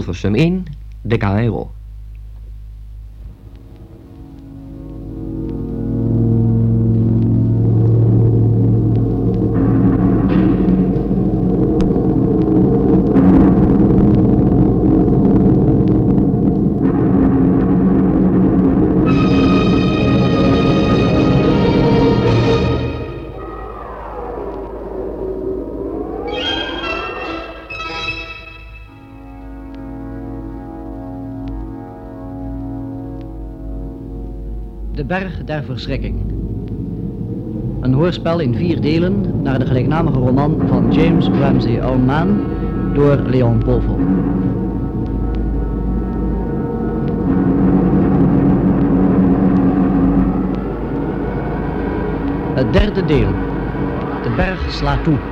Hilversum 1, de KRO. De Berg der Verschrikking. Een hoorspel in 4 delen naar de gelijknamige roman van James Ramsey Ullman door Leon Povel. Het 3e deel. De berg slaat toe.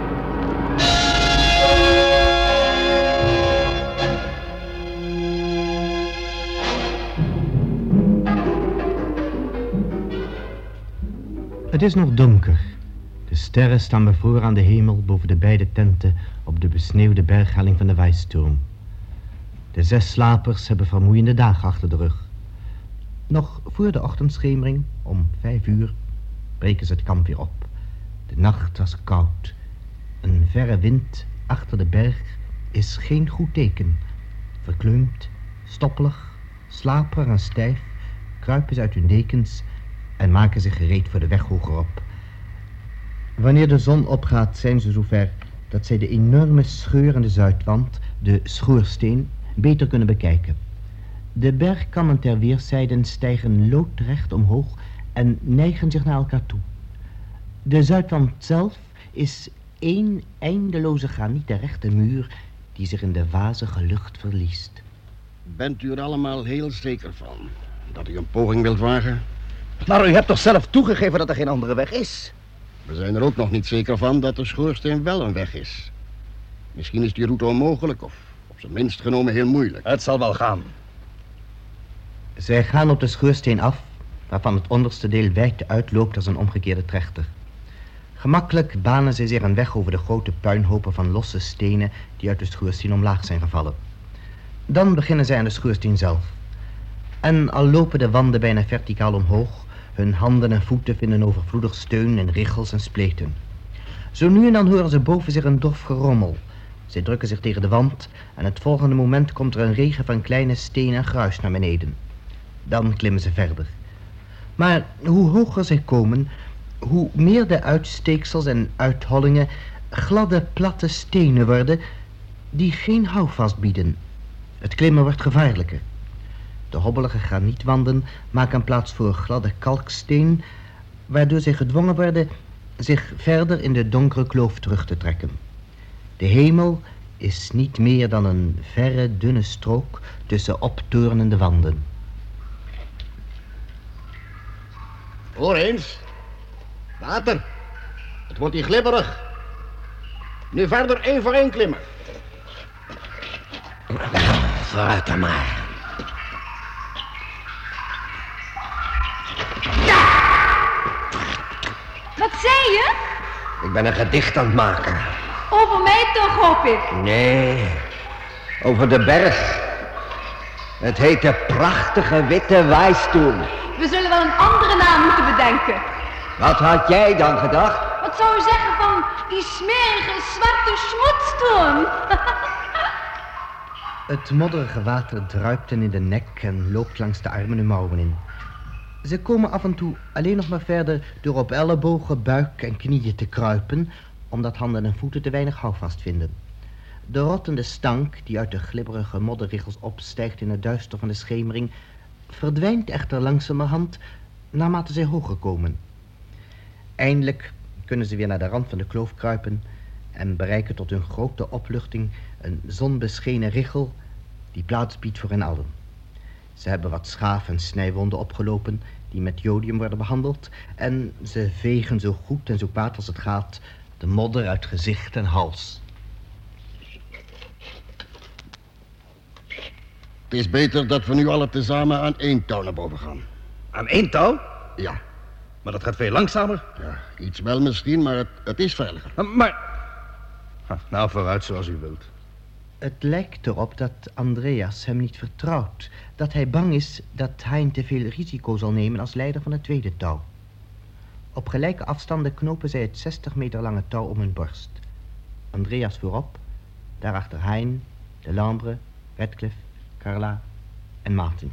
Het is nog donker. De sterren staan bevroren aan de hemel boven de beide tenten op de besneeuwde berghelling van de Wijsturm. De 6 slapers hebben vermoeiende dagen achter de rug. Nog voor de ochtendschemering, om 5 uur, breken ze het kamp weer op. De nacht was koud. Een verre wind achter de berg is geen goed teken. Verkleumd, stoppelig, slaperig en stijf kruipen ze uit hun dekens en maken zich gereed voor de weg hogerop. Wanneer de zon opgaat zijn ze zover dat zij de enorme scheur in de zuidwand, de schoorsteen, beter kunnen bekijken. De bergkammen ter weerszijden stijgen loodrecht omhoog en neigen zich naar elkaar toe. De zuidwand zelf is één eindeloze granieten rechte muur die zich in de wazige lucht verliest. Bent u er allemaal heel zeker van dat u een poging wilt wagen? Maar u hebt toch zelf toegegeven dat er geen andere weg is? We zijn er ook nog niet zeker van dat de schoorsteen wel een weg is. Misschien is die route onmogelijk of op zijn minst genomen heel moeilijk. Het zal wel gaan. Zij gaan op de schoorsteen af, waarvan het onderste deel wijd uitloopt als een omgekeerde trechter. Gemakkelijk banen zij zich een weg over de grote puinhopen van losse stenen die uit de schoorsteen omlaag zijn gevallen. Dan beginnen zij aan de schoorsteen zelf. En al lopen de wanden bijna verticaal omhoog, hun handen en voeten vinden overvloedig steun in richels en spleten. Zo nu en dan horen ze boven zich een dof gerommel. Zij drukken zich tegen de wand en het volgende moment komt er een regen van kleine stenen en gruis naar beneden. Dan klimmen ze verder. Maar hoe hoger zij komen, hoe meer de uitsteeksels en uithollingen gladde, platte stenen worden die geen houvast bieden. Het klimmen wordt gevaarlijker. De hobbelige granietwanden maken plaats voor gladde kalksteen, waardoor zij gedwongen worden zich verder in de donkere kloof terug te trekken. De hemel is niet meer dan een verre, dunne strook tussen optorenende wanden. Hoor eens. Water. Het wordt hier glibberig. Nu verder 1 voor 1 klimmen. Vooruit dan maar. Wat zei je? Ik ben een gedicht aan het maken. Over mij toch, hoop ik. Nee, over de berg. Het heet de prachtige witte Wijsturm. We zullen wel een andere naam moeten bedenken. Wat had jij dan gedacht? Wat zou je zeggen van die smerige zwarte schmoetsturm? Het modderige water druipt hen in de nek en loopt langs de armen en mouwen in. Ze komen af en toe alleen nog maar verder door op ellebogen, buik en knieën te kruipen, omdat handen en voeten te weinig houvast vinden. De rottende stank die uit de glibberige modderriggels opstijgt in het duister van de schemering verdwijnt echter langzamerhand naarmate zij hoger komen. Eindelijk kunnen ze weer naar de rand van de kloof kruipen en bereiken tot hun grote opluchting een zonbeschenen richel die plaats biedt voor hen allen. Ze hebben wat schaaf- en snijwonden opgelopen die met jodium worden behandeld en ze vegen zo goed en zo kwaad als het gaat de modder uit gezicht en hals. Het is beter dat we nu alle tezamen aan 1 touw naar boven gaan. Aan 1 touw? Ja. Maar dat gaat veel langzamer. Ja, iets wel misschien, maar het is veiliger. Maar... Nou, vooruit zoals u wilt. Het lijkt erop dat Andreas hem niet vertrouwt. Dat hij bang is dat Hein te veel risico zal nemen als leider van het tweede touw. Op gelijke afstanden knopen zij het 60 meter lange touw om hun borst. Andreas voorop, daarachter Hein, Delambre, Radcliffe, Carla en Martin.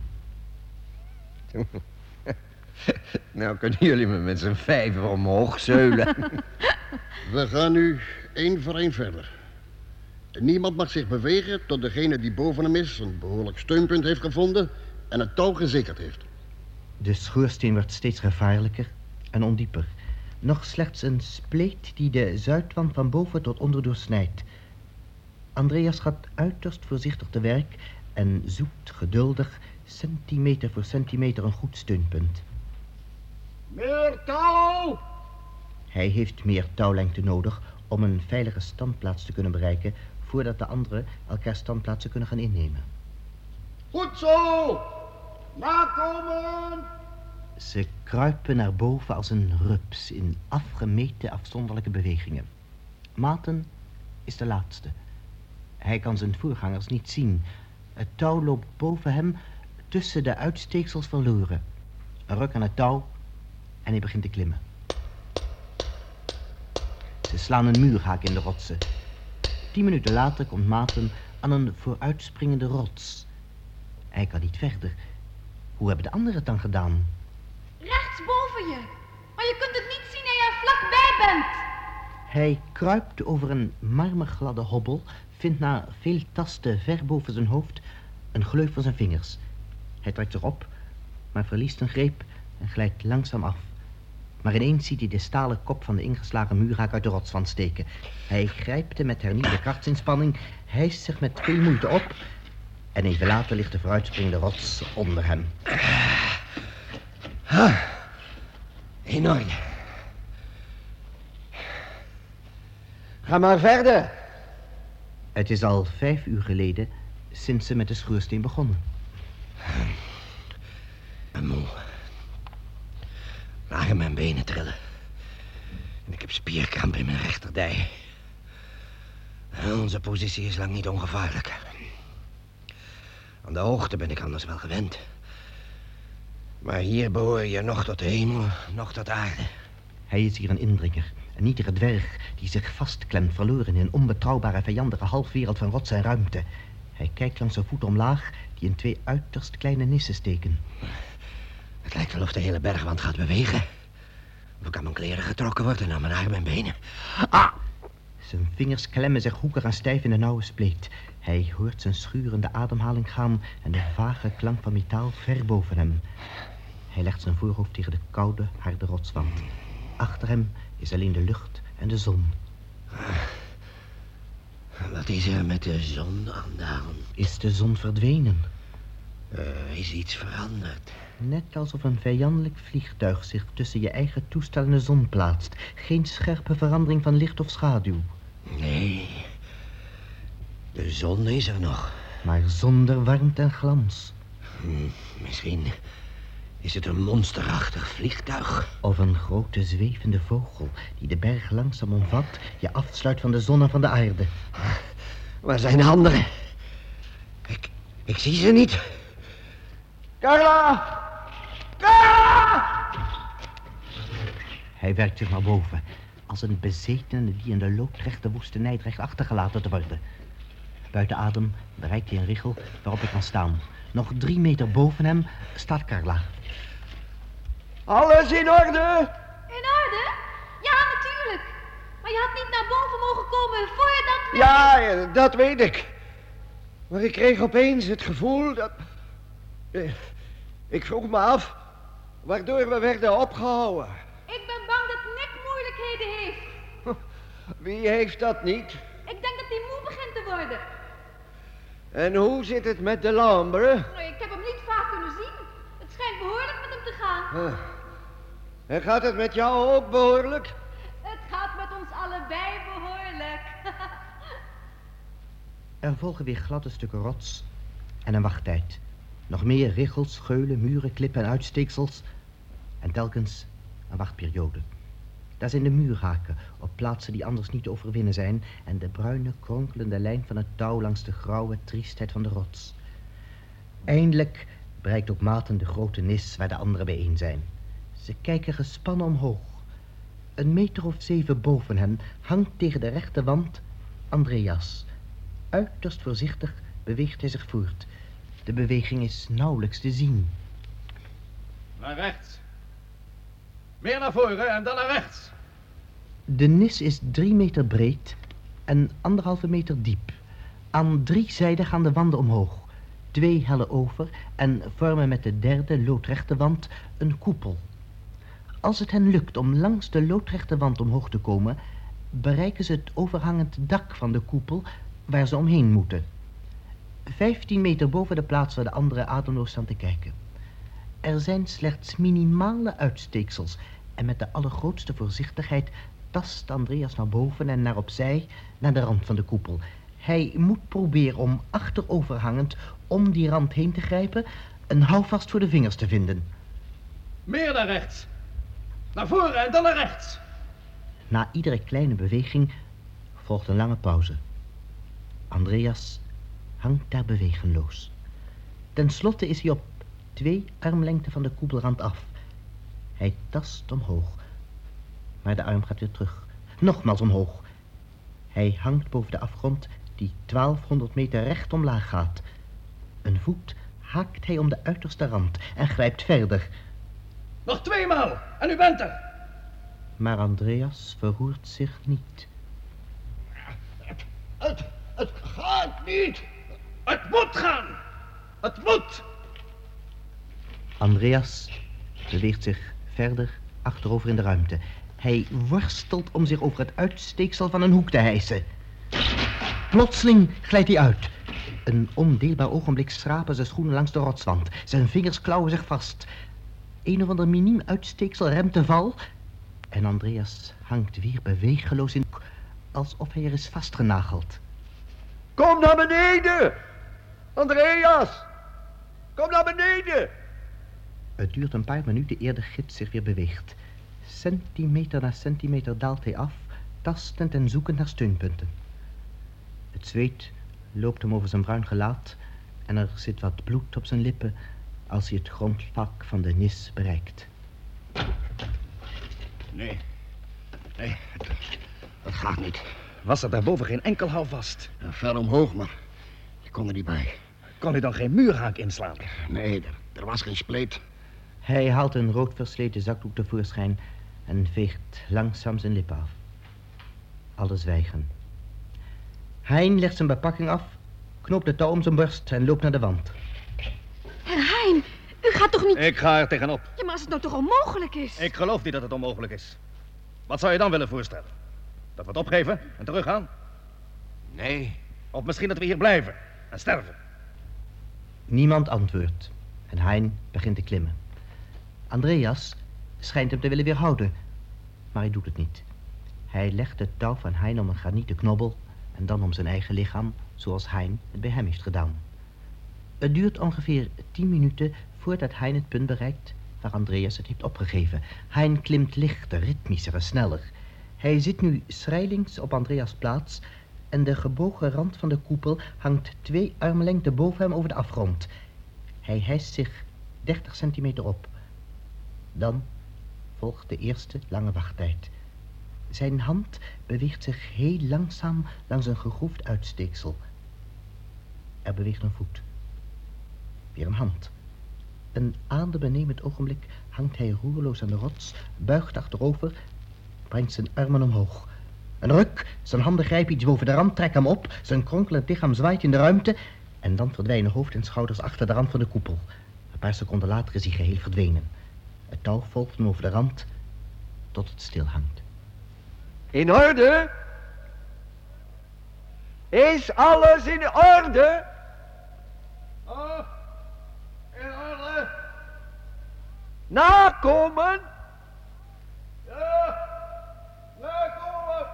Nou kunnen jullie me met z'n vijven omhoog zeulen. We gaan nu 1 voor 1 verder. En niemand mag zich bewegen tot degene die boven hem is een behoorlijk steunpunt heeft gevonden en het touw gezekerd heeft. De schoorsteen wordt steeds gevaarlijker en ondieper. Nog slechts een spleet die de zuidwand van boven tot onder doorsnijdt. Andreas gaat uiterst voorzichtig te werk en zoekt geduldig centimeter voor centimeter een goed steunpunt. Meer touw! Hij heeft meer touwlengte nodig om een veilige standplaats te kunnen bereiken voordat de anderen elkaar standplaatsen kunnen gaan innemen. Goed zo! Nakomen! Ze kruipen naar boven als een rups in afgemeten afzonderlijke bewegingen. Martin is de laatste. Hij kan zijn voorgangers niet zien. Het touw loopt boven hem tussen de uitsteeksels verloren. Een ruk aan het touw en hij begint te klimmen. Ze slaan een muurhaak in de rotsen. 10 minuten later komt Martin aan een vooruitspringende rots. Hij kan niet verder. Hoe hebben de anderen het dan gedaan? Rechts boven je. Maar je kunt het niet zien en je vlakbij bent. Hij kruipt over een marmergladde hobbel, vindt na veel tasten ver boven zijn hoofd een gleuf van zijn vingers. Hij trekt zich op, maar verliest een greep en glijdt langzaam af. Maar ineens ziet hij de stalen kop van de ingeslagen muurhaak uit de rotswand steken. Hij grijpt hem met hernieuwde krachtsinspanning, hijst zich met veel moeite op en even later ligt de vooruitspringende rots onder hem. In orde. Ga maar verder. Het is al 5 uur geleden sinds ze met de schoorsteen begonnen. Ben moe. Lagen mijn benen trillen. En ik heb spierkramp in mijn rechterdij. Onze positie is lang niet ongevaarlijk. Aan de hoogte ben ik anders wel gewend. Maar hier behoor je nog tot de hemel, nog tot aarde. Hij is hier een indringer, een nietige dwerg die zich vastklemt, verloren in een onbetrouwbare, vijandige halfwereld van rots en ruimte. Hij kijkt langs zijn voeten omlaag, die in 2 uiterst kleine nissen steken. Het lijkt wel of de hele bergwand gaat bewegen. Of ik aan mijn kleren getrokken word en aan mijn armen en benen. Ah! Zijn vingers klemmen zich hoekig en stijf in de nauwe spleet. Hij hoort zijn schurende ademhaling gaan en de vage klank van metaal ver boven hem. Hij legt zijn voorhoofd tegen de koude, harde rotswand. Achter hem is alleen de lucht en de zon. Wat is er met de zon aan de hand? Is de zon verdwenen? Is iets veranderd? Net alsof een vijandelijk vliegtuig zich tussen je eigen toestel en de zon plaatst. Geen scherpe verandering van licht of schaduw. Nee, de zon is er nog. Maar zonder warmte en glans. Misschien is het een monsterachtig vliegtuig. Of een grote zwevende vogel die de berg langzaam omvat, je afsluit van de zon en van de aarde. Waar zijn de anderen? Ik zie ze niet. Carla! Carla! Hij werkt zich naar boven, als een bezetene die in de loodrechte woestenij dreigt achtergelaten te worden. Buiten adem bereikt hij een richel waarop hij kan staan. Nog 3 meter boven hem staat Carla. Alles in orde? In orde? Ja, natuurlijk. Maar je had niet naar boven mogen komen voordat we... Ja, dat weet ik. Maar ik kreeg opeens het gevoel dat... Ik vroeg me af waardoor we werden opgehouden. Ik ben bang dat Nick moeilijkheden heeft. Wie heeft dat niet? Ik denk dat hij moe begint te worden. En hoe zit het met Delambre? Ik heb hem niet vaak kunnen zien. Het schijnt behoorlijk met hem te gaan. En gaat het met jou ook behoorlijk? Het gaat met ons allebei behoorlijk. Er volgen weer gladde stukken rots en een wachttijd. Nog meer richels, geulen, muren, klippen en uitsteeksels. En telkens een wachtperiode. Daar zijn de muurhaken, op plaatsen die anders niet te overwinnen zijn, en de bruine, kronkelende lijn van het touw langs de grauwe triestheid van de rots. Eindelijk bereikt ook Maarten de grote nis waar de anderen bijeen zijn. Ze kijken gespannen omhoog. 1 meter of 7 boven hen hangt tegen de rechte wand Andreas. Uiterst voorzichtig beweegt hij zich voort. De beweging is nauwelijks te zien. Naar rechts. Meer naar voren en dan naar rechts. De nis is 3 meter breed en 1,5 meter diep. Aan 3 zijden gaan de wanden omhoog. 2 hellen over en vormen met de derde loodrechte wand een koepel. Als het hen lukt om langs de loodrechte wand omhoog te komen, bereiken ze het overhangend dak van de koepel waar ze omheen moeten. 15 meter boven de plaats waar de anderen ademloos staan te kijken. Er zijn slechts minimale uitsteeksels en met de allergrootste voorzichtigheid tast Andreas naar boven en naar opzij naar de rand van de koepel. Hij moet proberen om achteroverhangend om die rand heen te grijpen, een houvast voor de vingers te vinden. Meer naar rechts. Naar voren en dan naar rechts. Na iedere kleine beweging volgt een lange pauze. Andreas hangt daar bewegenloos. Ten slotte is hij op 2 armlengten van de koepelrand af. Hij tast omhoog, maar de arm gaat weer terug. Nogmaals omhoog. Hij hangt boven de afgrond die 1200 meter recht omlaag gaat. Een voet haakt hij om de uiterste rand en grijpt verder. Nog 2 maal en u bent er. Maar Andreas verroert zich niet. Het gaat niet. Het moet gaan. Het moet. Andreas beweegt zich verder achterover in de ruimte. Hij worstelt om zich over het uitsteeksel van een hoek te hijsen. Plotseling glijdt hij uit. Een ondeelbaar ogenblik schrapen zijn schoenen langs de rotswand. Zijn vingers klauwen zich vast. Een of ander miniem uitsteeksel remt de val. En Andreas hangt weer bewegeloos in de hoek, alsof hij er is vastgenageld. Kom naar beneden! Andreas! Kom naar beneden! Het duurt een paar minuten eer de gids zich weer beweegt. Centimeter na centimeter daalt hij af, tastend en zoekend naar steunpunten. Het zweet loopt hem over zijn bruin gelaat en er zit wat bloed op zijn lippen als hij het grondvlak van de nis bereikt. Nee, het gaat niet. Was er daarboven geen enkel houvast? Ver omhoog, maar ik kon er niet bij. Kon u dan geen muurhaak inslaan? Nee, er was geen spleet. Hij haalt een rood versleten zakdoek tevoorschijn en veegt langzaam zijn lippen af. Alle zwijgen. Hein legt zijn bepakking af, knoopt de touw om zijn borst en loopt naar de wand. Herr Hein, u gaat toch niet... Ik ga er tegenop. Ja, maar als het nou toch onmogelijk is? Ik geloof niet dat het onmogelijk is. Wat zou je dan willen voorstellen? Dat we het opgeven en teruggaan? Nee. Of misschien dat we hier blijven en sterven? Niemand antwoordt en Hein begint te klimmen. Andreas schijnt hem te willen weerhouden, maar hij doet het niet. Hij legt het touw van Hein om een granieten knobbel en dan om zijn eigen lichaam, zoals Hein het bij hem heeft gedaan. Het duurt ongeveer 10 minuten voordat Hein het punt bereikt waar Andreas het heeft opgegeven. Hein klimt lichter, ritmischer en sneller. Hij zit nu schrijlings op Andreas' plaats en de gebogen rand van de koepel hangt 2 armlengten boven hem over de afgrond. Hij hijst zich 30 centimeter op. Dan volgt de eerste lange wachttijd. Zijn hand beweegt zich heel langzaam langs een gegroefd uitsteeksel. Er beweegt een voet. Weer een hand. Een adembenemend ogenblik hangt hij roerloos aan de rots, buigt achterover, brengt zijn armen omhoog. Een ruk, zijn handen grijpen iets boven de rand, trekken hem op, zijn kronkelend lichaam zwaait in de ruimte en dan verdwijnen hoofd en schouders achter de rand van de koepel. Een paar seconden later is hij geheel verdwenen. Het touw volgt hem over de rand tot het stilhangt. In orde? Is alles in orde? Oh, in orde. Nakomen? Ja, nakomen.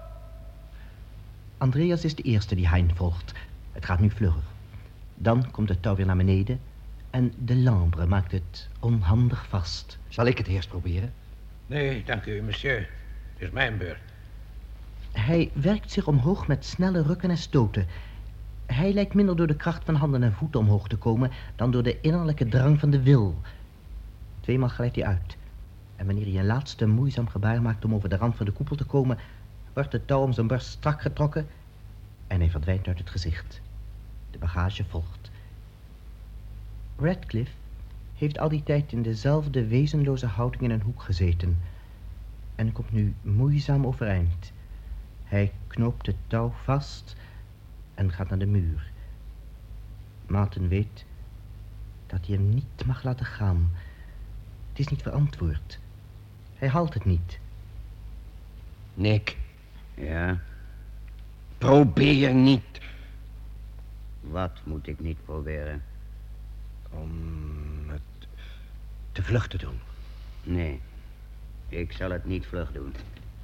Andreas is de eerste die Hein volgt. Het gaat nu vlugger. Dan komt het touw weer naar beneden en de lambre maakt het onhandig vast. Zal ik het eerst proberen? Nee, dank u, monsieur. Is mijn beurt. Hij werkt zich omhoog met snelle rukken en stoten. Hij lijkt minder door de kracht van handen en voeten omhoog te komen dan door de innerlijke drang van de wil. 2 maal glijdt hij uit. En wanneer hij een laatste moeizaam gebaar maakt om over de rand van de koepel te komen, wordt het touw om zijn borst strak getrokken en hij verdwijnt uit het gezicht. De bagage volgt. Radcliffe heeft al die tijd in dezelfde wezenloze houding in een hoek gezeten en komt nu moeizaam overeind. Hij knoopt het touw vast en gaat naar de muur. Martin weet dat hij hem niet mag laten gaan. Het is niet verantwoord. Hij haalt het niet. Nick, Ja, probeer niet wat moet ik niet proberen? om het te vlug te doen. Nee, ik zal het niet vlug doen.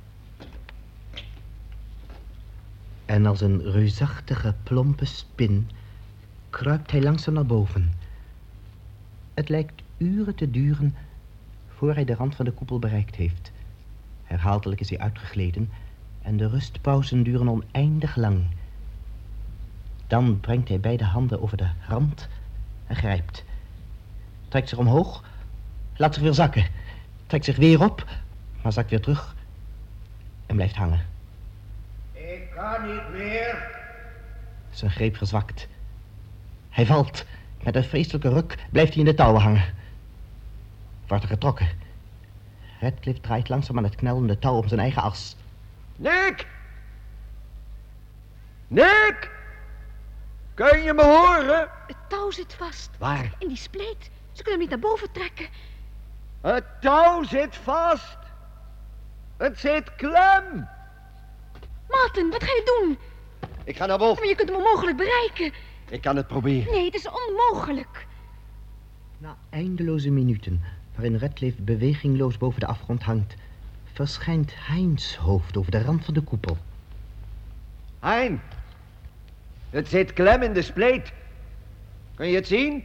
En als een reusachtige, plompe spin kruipt hij langzaam naar boven. Het lijkt uren te duren voor hij de rand van de koepel bereikt heeft. Herhaaldelijk is hij uitgegleden en de rustpauzen duren oneindig lang. Dan brengt hij beide handen over de rand en grijpt. Trekt zich omhoog, laat zich weer zakken. Trekt zich weer op, maar zakt weer terug en blijft hangen. Ik kan niet meer. Zijn greep verzwakt. Hij valt. Met een vreselijke ruk blijft hij in de touwen hangen. Wordt er getrokken. Radcliffe draait langzaam aan het knellende touw om zijn eigen as. Nick! Nick! Kun je me horen? Het touw zit vast. Waar? In die spleet. Ze kunnen hem niet naar boven trekken. Het touw zit vast. Het zit klem. Martin, wat ga je doen? Ik ga naar boven. Maar je kunt hem onmogelijk bereiken. Ik kan het proberen. Nee, het is onmogelijk. Na eindeloze minuten, waarin Radcliffe bewegingloos boven de afgrond hangt, verschijnt Hein's hoofd over de rand van de koepel. Hein, het zit klem in de spleet. Kun je het zien?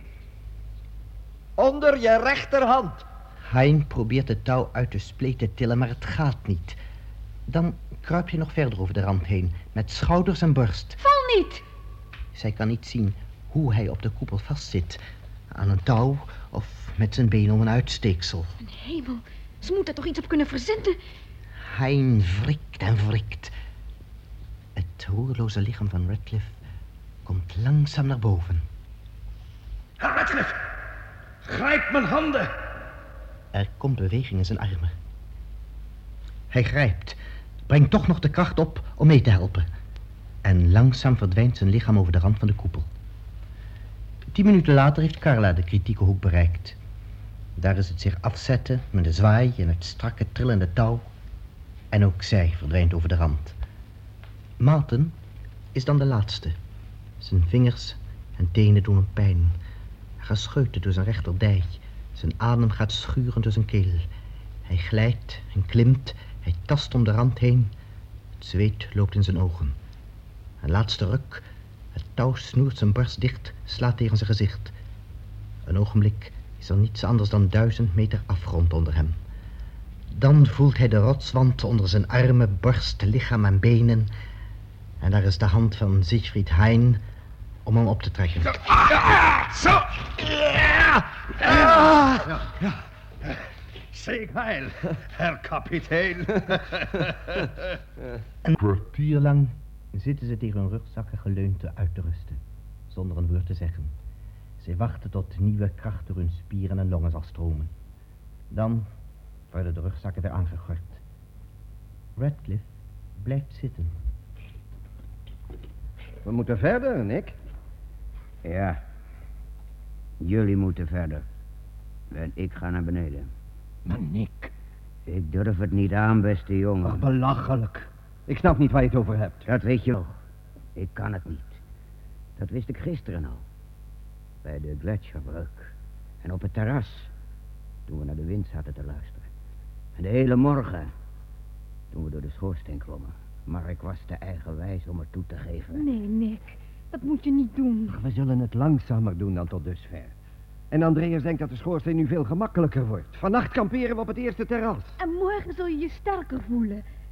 Onder je rechterhand. Hein probeert het touw uit de spleet te tillen, maar het gaat niet. Dan kruipt hij nog verder over de rand heen, met schouders en borst. Val niet. Zij kan niet zien hoe hij op de koepel vastzit. Aan een touw of met zijn been om een uitsteeksel. Mijn hemel, ze moeten er toch iets op kunnen verzinnen. Hein wrikt en wrikt. Het roerloze lichaam van Radcliffe komt langzaam naar boven. Radcliffe, grijp mijn handen. Er komt beweging in zijn armen. Hij grijpt, brengt toch nog de kracht op om mee te helpen. En langzaam verdwijnt zijn lichaam over de rand van de koepel. 10 minuten later heeft Carla de kritieke hoek bereikt. Daar is het zich afzetten met de zwaai en het strakke trillende touw. En ook zij verdwijnt over de rand. Martin is dan de laatste. Zijn vingers en tenen doen hem pijn. Hij gaat scheuten door zijn rechterdij. Zijn adem gaat schurend door zijn keel. Hij glijdt en klimt. Hij tast om de rand heen. Het zweet loopt in zijn ogen. Een laatste ruk. Het touw snoert zijn borst dicht, slaat tegen zijn gezicht. Een ogenblik is er niets anders dan 1000 meter afgrond onder hem. Dan voelt hij de rotswand onder zijn armen, borst, lichaam en benen. En daar is de hand van Siegfried Hein om hem op te trekken. Zo! Zeeg heil, Herr Kapitein. Een kwartier lang zitten ze tegen hun rugzakken geleund uit te rusten, zonder een woord te zeggen. Ze wachten tot nieuwe kracht door hun spieren en longen zal stromen. Dan worden de rugzakken weer aangegord. Radcliffe blijft zitten. We moeten verder, Nick. Ja, jullie moeten verder. En ik ga naar beneden. Maar Nick, Ik durf het niet aan, beste jongen. belachelijk. Ik snap niet waar je het over hebt. Dat weet je nog. Ik kan het niet. Dat wist ik gisteren al. Bij de gletsjerbreuk. En op het terras. Toen we naar de wind zaten te luisteren. En de hele morgen. Toen we door de schoorsteen klommen. Maar ik was te eigenwijs om het toe te geven. Nee, Nick, dat moet je niet doen. We zullen het langzamer doen dan tot dusver. En Andreas denkt dat de schoorsteen nu veel gemakkelijker wordt. Vannacht kamperen we op het eerste terras. En morgen zul je je sterker voelen.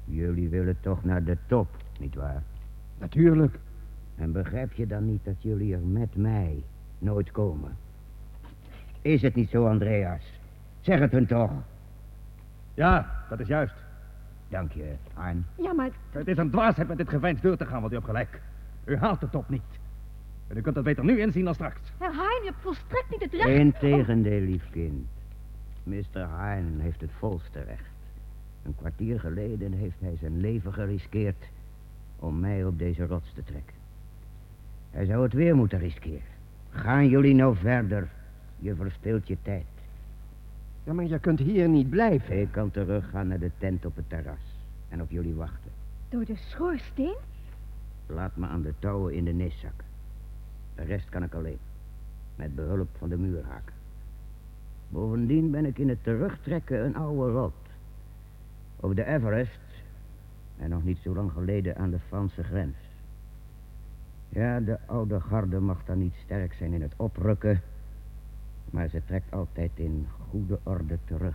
Jullie willen toch naar de top, nietwaar? Natuurlijk. En begrijp je dan niet dat jullie er met mij nooit komen? Is het niet zo, Andreas? Zeg het hun toch. Ja, dat is juist. Dank je, Hein. Ja, maar Het is een dwaasheid met dit geveins door te gaan, want u hebt gelijk. U haalt de top niet. En u kunt het beter nu inzien dan straks. Herr Hein, u hebt volstrekt niet het recht... Integendeel, lief kind. Mr. Hein heeft het volste recht. Een kwartier geleden heeft hij zijn leven geriskeerd om mij op deze rots te trekken. Hij zou het weer moeten riskeren. Gaan jullie nou verder? Je verspilt je tijd. Ja, maar je kunt hier niet blijven. Ik kan teruggaan naar de tent op het terras en op jullie wachten. Door de schoorsteen? Laat me aan de touwen in de nis zakken. De rest kan ik alleen, met behulp van de muurhaken. Bovendien ben ik in het terugtrekken een oude rot. Op de Everest en nog niet zo lang geleden aan de Franse grens. Ja, de oude garde mag dan niet sterk zijn in het oprukken, maar ze trekt altijd in goede orde terug.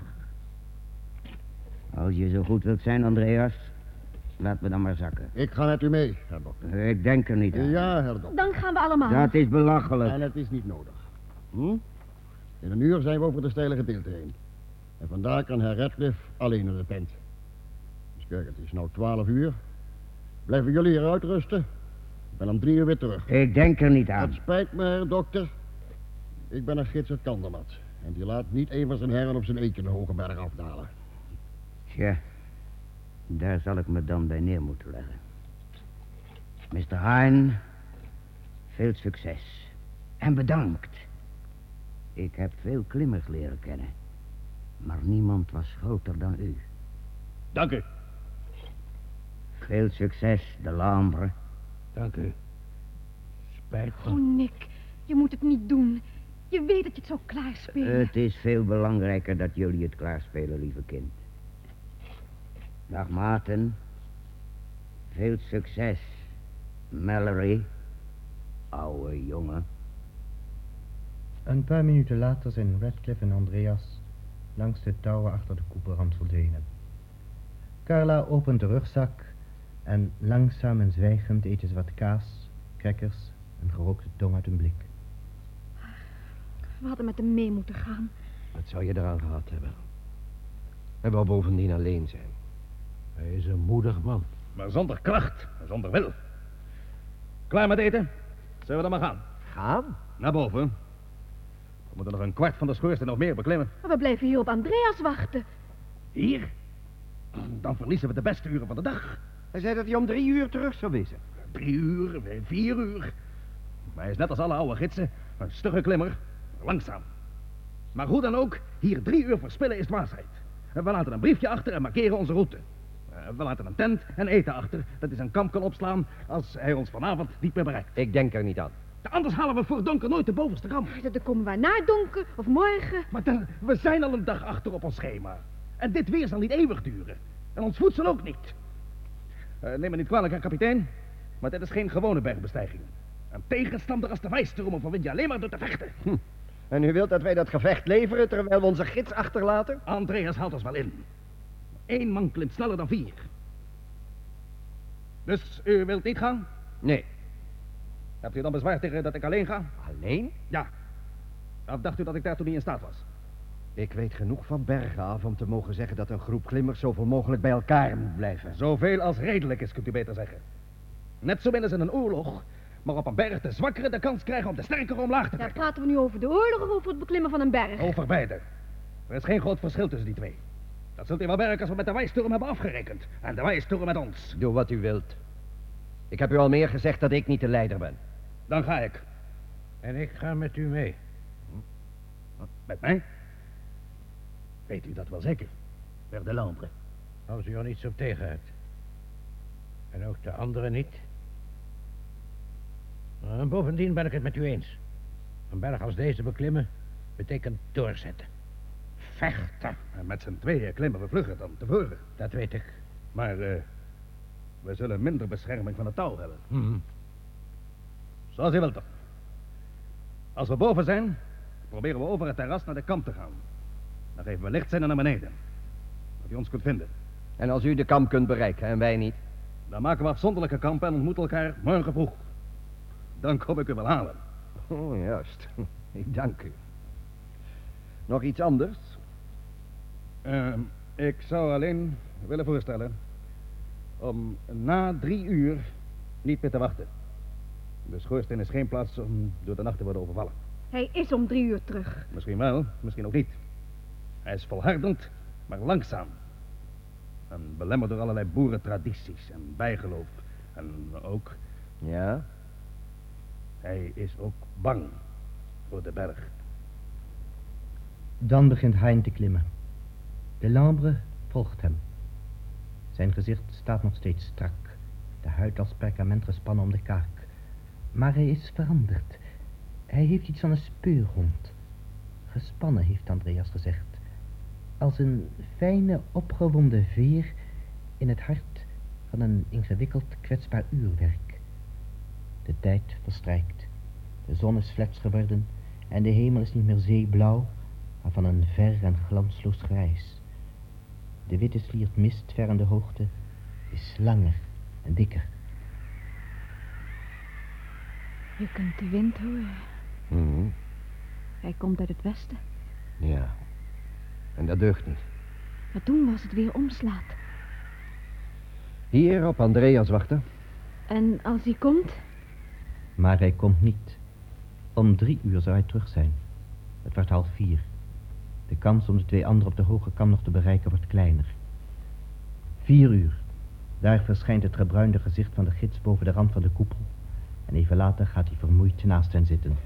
Als je zo goed wilt zijn, Andreas, laat me dan maar zakken. Ik ga met u mee, herr dokter. Ik denk er niet aan. Ja, herr dokter. Dan gaan we allemaal. Dat is belachelijk. En het is niet nodig. In een uur zijn we over de steile gedeelte heen. En vandaar kan herr Radcliffe alleen naar de tent. Dus kijk, het is nou 12 uur. Blijven jullie hier uitrusten? Ik ben om 3 uur weer terug. Ik denk er niet aan. Het spijt me, herr dokter. Ik ben een gids uit Kandermat. En die laat niet een van zijn heren op zijn eentje de hoge berg afdalen. Tja, daar zal ik me dan bij neer moeten leggen. Mr. Hein, veel succes. En bedankt. Ik heb veel klimmers leren kennen. Maar niemand was groter dan u. Dank u. Veel succes, de Lambre. Dank u. Spijt me. Oh, Nick, je moet het niet doen. Je weet dat je het zou klaarspelen. Het is veel belangrijker dat jullie het klaarspelen, lieve kind. Dag, Maarten. Veel succes, Mallory. Oude jongen. Een paar minuten later zijn Radcliffe en Andreas langs de touwen achter de koepelrand verdwenen. Carla opent de rugzak en langzaam en zwijgend eten ze wat kaas, crackers en gerookte tong uit een blik. We hadden met hem mee moeten gaan. Wat zou je eraan gehad hebben? Hij wou bovendien alleen zijn. Hij is een moedig man. Maar zonder kracht en zonder wil. Klaar met eten? Zullen we dan maar gaan? Gaan? Naar boven. We moeten nog een kwart van de schoorsteen nog meer beklimmen. Maar we blijven hier op Andreas wachten. Hier? Dan verliezen we de beste uren van de dag. Hij zei dat hij om 3 uur terug zou wezen. 3 uur, 4 uur. Maar hij is net als alle oude gidsen een stugge klimmer. Langzaam. Maar hoe dan ook, hier 3 uur verspillen is dwaasheid. We laten een briefje achter en markeren onze route. We laten een tent en eten achter, dat hij zijn kamp kan opslaan als hij ons vanavond niet meer bereikt. Ik denk er niet aan. Anders halen we voor donker nooit de bovenste kam. Dan komen we na donker of morgen. Maar we zijn al een dag achter op ons schema. En dit weer zal niet eeuwig duren. En ons voedsel ook niet. Neem me niet kwalijk, hè, kapitein. Maar dit is geen gewone bergbestijging. Een tegenstander als de Wijsturm overwint je alleen maar door te vechten. En u wilt dat wij dat gevecht leveren terwijl we onze gids achterlaten? Andreas haalt ons wel in. 1 man klimt sneller dan 4. Dus u wilt niet gaan? Nee. Hebt u dan bezwaar tegen dat ik alleen ga? Alleen? Ja. Of dacht u dat ik daartoe niet in staat was? Ik weet genoeg van bergen af om te mogen zeggen dat een groep klimmers zoveel mogelijk bij elkaar moet blijven. Zoveel als redelijk is, kunt u beter zeggen. Net zo min als in een oorlog, maar op een berg de zwakkere de kans krijgen om de sterkere omlaag te Ja, trekken. praten we nu over de oorlog of over het beklimmen van een berg? Over beide. Er is geen groot verschil tussen die twee. Dat zult u wel merken als we met de Wijsturm hebben afgerekend. En de Wijsturm met ons. Doe wat u wilt. Ik heb u al meer gezegd dat ik niet de leider ben. Dan ga ik. En ik ga met u mee. Met mij? Weet u dat wel zeker? Vers de Lambre. Als u er niets op tegen hebt. En ook de anderen niet. En bovendien ben ik het met u eens. Een berg als deze beklimmen betekent doorzetten. Vechten. En met z'n tweeën klimmen we vlugger dan tevoren. Dat weet ik. Maar we zullen minder bescherming van het touw hebben. Zoals u wilt dan. Als we boven zijn, proberen we over het terras naar de kamp te gaan. Dan geven we lichtzenden naar beneden. Dat u ons kunt vinden. En als u de kamp kunt bereiken en wij niet? Dan maken we afzonderlijke kampen en ontmoeten elkaar morgen vroeg. Dan kom ik u wel halen. Oh, juist. Ik dank u. Nog iets anders? Ik zou alleen willen voorstellen om na 3 uur niet meer te wachten. De schoorsteen is geen plaats om door de nacht te worden overvallen. Hij is om 3 uur terug. Misschien wel, misschien ook niet. Hij is volhardend, maar langzaam. En belemmerd door allerlei boerentradities en bijgeloof. En ook... Ja? Hij is ook bang voor de berg. Dan begint Hein te klimmen. De Lambre volgt hem. Zijn gezicht staat nog steeds strak. De huid als perkament gespannen om de kaak. Maar hij is veranderd. Hij heeft iets van een speurhond. Gespannen, heeft Andreas gezegd. Als een fijne, opgewonden veer in het hart van een ingewikkeld, kwetsbaar uurwerk. De tijd verstrijkt. De zon is flets geworden en de hemel is niet meer zeeblauw, maar van een ver en glansloos grijs. De witte sliert mist ver in de hoogte is langer en dikker. Je kunt de wind horen. Mhm. Hij komt uit het westen. Ja. En dat deugt niet. Maar toen was het weer omslaat. Hier op Andreas wachten. En als hij komt? Maar hij komt niet. Om 3 uur zou hij terug zijn. Het wordt 3:30. De kans om de 2 anderen op de hoge kam nog te bereiken wordt kleiner. 4 uur. Daar verschijnt het gebruinde gezicht van de gids boven de rand van de koepel. En even later gaat hij vermoeid naast hen zitten.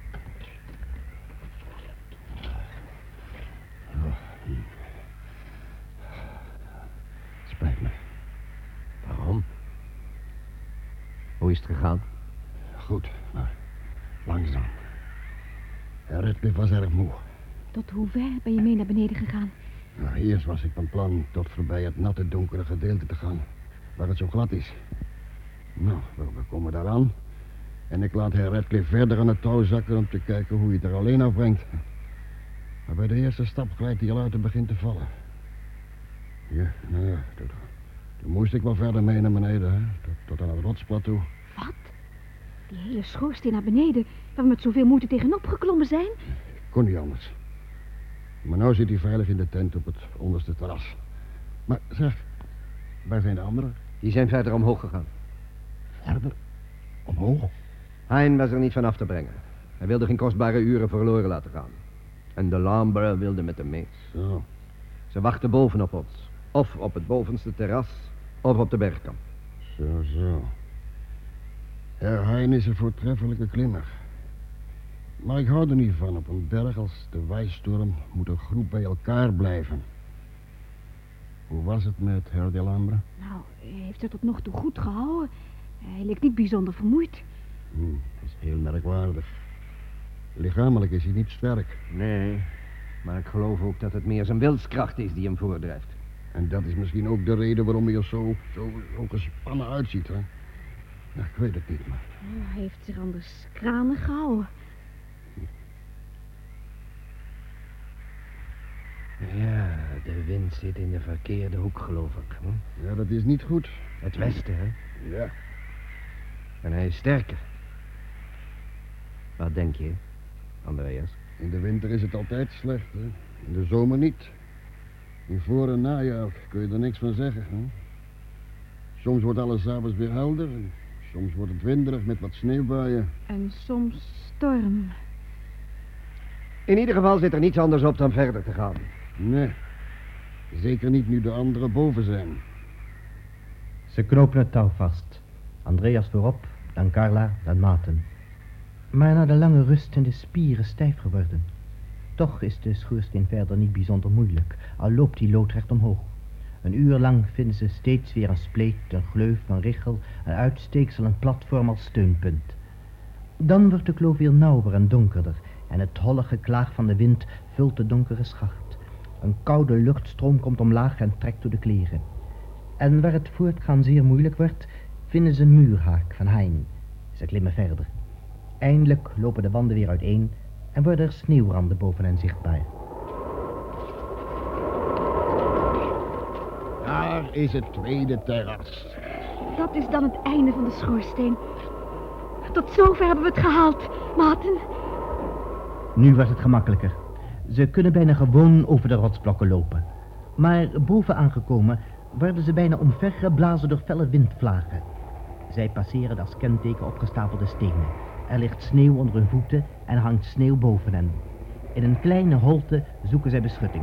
Spijt me. Waarom? Hoe is het gegaan? Goed, maar langzaam. Redcliffe was erg moe. Tot hoe ver ben je mee naar beneden gegaan? Nou, eerst was ik van plan tot voorbij het natte, donkere gedeelte te gaan, waar het zo glad is. Nou, we komen daar aan. En ik laat Redcliffe verder aan het touw zakken om te kijken hoe hij het er alleen afbrengt. Maar bij de eerste stap glijdt hij al uit en begint te vallen. Ja, nou ja, toen moest ik wel verder mee naar beneden, hè, tot aan het rotsplateau. Wat? Die hele schoorsteen naar beneden, waar we met zoveel moeite tegenop geklommen zijn? Kon niet anders. Maar nou zit hij veilig in de tent op het onderste terras. Maar zeg, waar zijn de anderen? Die zijn verder omhoog gegaan. Verder? Omhoog? Hein was er niet van af te brengen. Hij wilde geen kostbare uren verloren laten gaan. En de Lambre wilde met hem mee. Zo. Ze wachten boven op ons. Of op het bovenste terras, of op de bergkam. Zo. Herr Hein is een voortreffelijke klimmer. Maar ik hou er niet van. Op een berg als de Wijstorm moet een groep bij elkaar blijven. Hoe was het met Herr de Lambre? Nou, hij heeft het tot nog toe goed gehouden. Hij leek niet bijzonder vermoeid. Dat is heel merkwaardig. Lichamelijk is hij niet sterk. Nee, maar ik geloof ook dat het meer zijn wilskracht is die hem voordrijft. En dat is misschien ook de reden waarom hij er zo gespannen uitziet, hè? Ja, ik weet het niet, maar... Hij heeft zich anders kranig gehouden. Ja, de wind zit in de verkeerde hoek, geloof ik. Hm? Ja, dat is niet goed. Het westen, hè? Ja. En hij is sterker. Wat denk je, Andreas? In de winter is het altijd slecht, hè? In de zomer niet. In voor- en najaar kun je er niks van zeggen, hè? Soms wordt alles 's avonds weer helder en soms wordt het winderig met wat sneeuwbuien. En soms storm. In ieder geval zit er niets anders op dan verder te gaan. Nee, zeker niet nu de anderen boven zijn. Ze knopen het touw vast. Andreas voorop, dan Carla, dan Maarten. Maar na de lange rust zijn de spieren stijf geworden. Toch is de schoorsteen verder niet bijzonder moeilijk, al loopt die loodrecht omhoog. Een uur lang vinden ze steeds weer een spleet, een gleuf, een richel, een uitsteeksel, een platform als steunpunt. Dan wordt de kloof weer nauwer en donkerder en het holle geklaag van de wind vult de donkere schacht. Een koude luchtstroom komt omlaag en trekt door de kleren. En waar het voortgaan zeer moeilijk wordt, vinden ze een muurhaak van Hein. Ze klimmen verder. Eindelijk lopen de wanden weer uiteen en worden er sneeuwranden boven hen zichtbaar. Daar is het tweede terras. Dat is dan het einde van de schoorsteen. Tot zover hebben we het gehaald, Maarten. Nu wordt het gemakkelijker. Ze kunnen bijna gewoon over de rotsblokken lopen. Maar boven aangekomen worden ze bijna omvergeblazen door felle windvlagen. Zij passeren de als kenteken opgestapelde stenen. Er ligt sneeuw onder hun voeten en hangt sneeuw boven hen. In een kleine holte zoeken zij beschutting.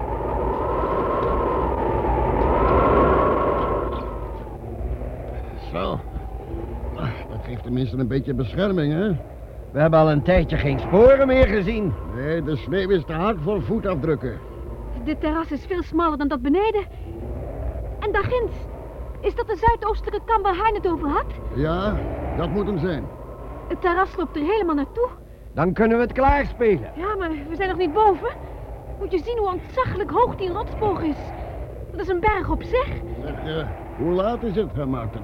Zo. Dat geeft tenminste een beetje bescherming, hè? We hebben al een tijdje geen sporen meer gezien. Nee, de sneeuw is te hard voor voetafdrukken. Dit terras is veel smaller dan dat beneden. En daar ginds. Is dat de zuidoostelijke kam waar Hein het over had? Ja, dat moet hem zijn. Het terras loopt er helemaal naartoe. Dan kunnen we het klaarspelen. Ja, maar we zijn nog niet boven. Moet je zien hoe ontzaglijk hoog die rotsboog is. Dat is een berg op zich. Zeg, hoe laat is het, Maarten?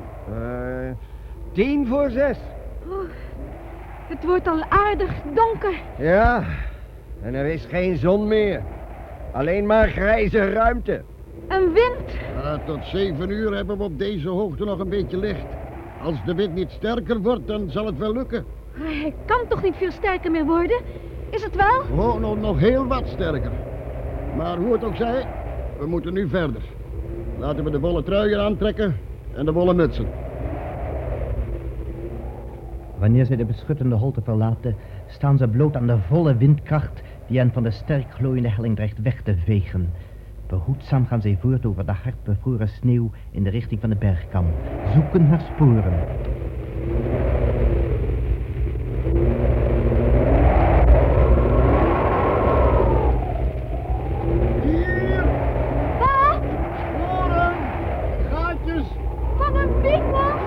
5:50. Oeh, het wordt al aardig donker. Ja, en er is geen zon meer. Alleen maar grijze ruimte. Een wind. Tot 7 uur hebben we op deze hoogte nog een beetje licht. Als de wind niet sterker wordt, dan zal het wel lukken. Hij kan toch niet veel sterker meer worden? Is het wel? Oh, nog heel wat sterker. Maar hoe het ook zij, we moeten nu verder. Laten we de wollen truien aantrekken en de wollen mutsen. Wanneer zij de beschuttende holte verlaten, staan ze bloot aan de volle windkracht die hen van de sterk glooiende helling dreigt weg te vegen. Behoedzaam gaan zij voort over de hard bevroren sneeuw in de richting van de bergkam, zoekend naar sporen. Hier! Wat? Sporen! Gaatjes! Van een winkel?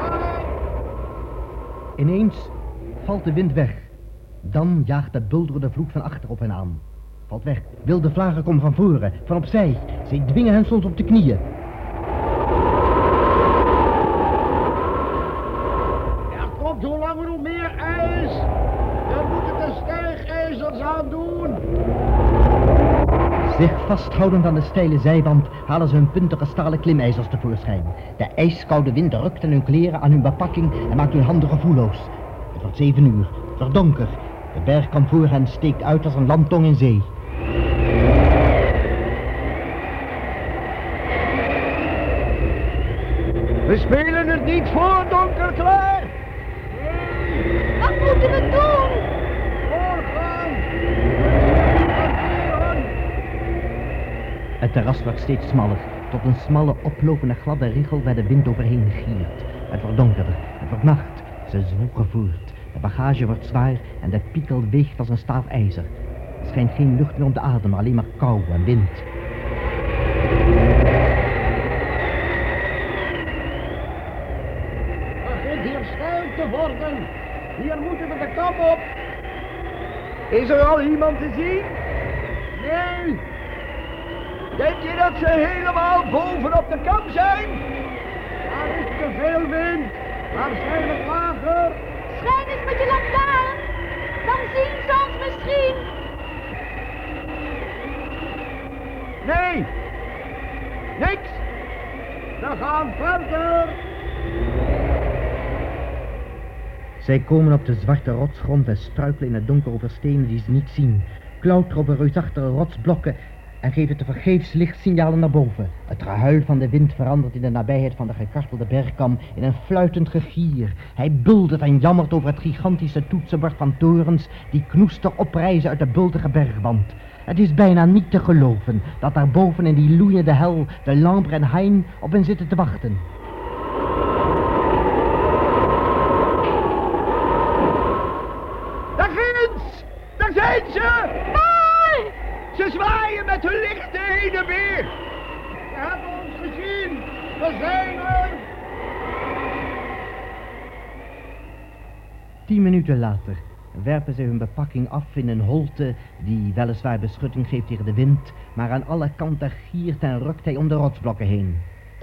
Ineens valt de wind weg. Dan jaagt de bulderende vloed van achter op hen aan. Valt weg. Wilde vlagen komen van voren, van opzij. Zij dwingen hen soms op de knieën. Er komt hoe langer hoe meer ijs. We moeten de stijgijzers aan doen. Zich vasthoudend aan de steile zijwand halen ze hun puntige stalen klimijzers tevoorschijn. De ijskoude wind rukt in hun kleren aan hun bepakking en maakt hun handen gevoelloos. Het wordt 7 uur. Het wordt donker. De bergkam voor hen steekt uit als een landtong in zee. We spelen het niet voor donker klaar. Wat moeten we doen? Voorgaan! Het terras wordt steeds smaller, tot een smalle, oplopende gladde richel waar de wind overheen giert. Het wordt donkerder, het wordt nacht. Ze zwoegen voort. De bagage wordt zwaar en de piekel weegt als een staaf ijzer. Er schijnt geen lucht meer om te ademen, alleen maar kou en wind. Het begint hier steil te worden. Hier moeten we de kam op. Is er al iemand te zien? Nee! Denk je dat ze helemaal bovenop de kam zijn? Daar is te veel wind. Waarschijnlijk lager. Schijn eens met je lantaarn. Dan zien ze ons misschien. Nee! Niks! We gaan verder. Zij komen op de zwarte rotsgrond en struikelen in het donker over stenen die ze niet zien. Klauteren op een reusachtige rotsblokken en geven tevergeefs lichtsignalen naar boven. Het gehuil van de wind verandert in de nabijheid van de gekartelde bergkam in een fluitend gegier. Hij buldert en jammert over het gigantische toetsenbord van torens die knoestig oprijzen uit de bultige bergwand. Het is bijna niet te geloven dat daarboven in die loeiende hel de Lambre en Hein op hen zitten te wachten. Daar ginds! Daar zijn ze! Waar? Ze zwaaien met hun lichten heen en weer. Ze hebben ons gezien. We zijn er. 10 minuten later werpen ze hun bepakking af in een holte die weliswaar beschutting geeft tegen de wind, maar aan alle kanten giert en rukt hij om de rotsblokken heen.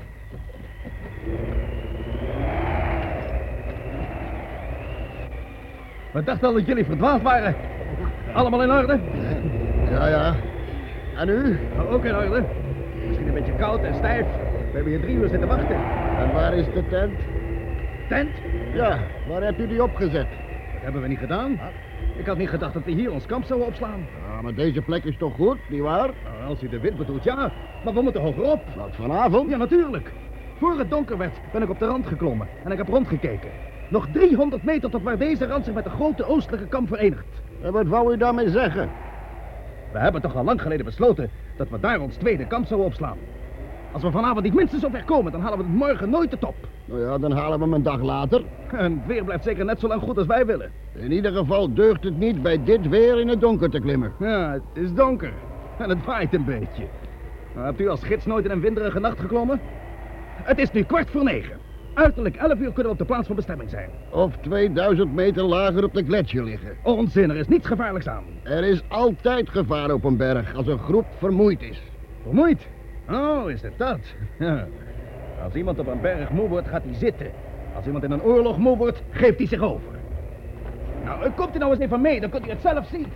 We dachten al dat jullie verdwaald waren. Allemaal in orde? Ja. En u? Ook in orde. Misschien een beetje koud en stijf. We hebben hier 3 uur zitten wachten. En waar is de tent? Tent? Ja, waar hebt u die opgezet? Dat hebben we niet gedaan. Ik had niet gedacht dat we hier ons kamp zouden opslaan. Ja, maar deze plek is toch goed, nietwaar? Nou, als u de wind bedoelt, ja. Maar we moeten hogerop. Wat, vanavond? Ja, natuurlijk. Voor het donker werd, ben ik op de rand geklommen en ik heb rondgekeken. Nog 300 meter tot waar deze rand zich met de grote oostelijke kam verenigt. En wat wou u daarmee zeggen? We hebben toch al lang geleden besloten dat we daar ons tweede kamp zouden opslaan. Als we vanavond niet minstens op weg komen, dan halen we het morgen nooit de top. Nou ja, dan halen we hem een dag later. En het weer blijft zeker net zo lang goed als wij willen. In ieder geval deugt het niet bij dit weer in het donker te klimmen. Ja, het is donker. En het waait een beetje. Nou, hebt u als gids nooit in een winderige nacht geklommen? Het is nu 8:45. Uiterlijk 11 uur kunnen we op de plaats van bestemming zijn. Of 2000 meter lager op de gletsjer liggen. Onzin, er is niets gevaarlijks aan. Er is altijd gevaar op een berg als een groep vermoeid is. Vermoeid? Oh, is het dat? Ja. Als iemand op een berg moe wordt, gaat hij zitten. Als iemand in een oorlog moe wordt, geeft hij zich over. Nou, komt u nou eens even mee, dan kunt u het zelf zien.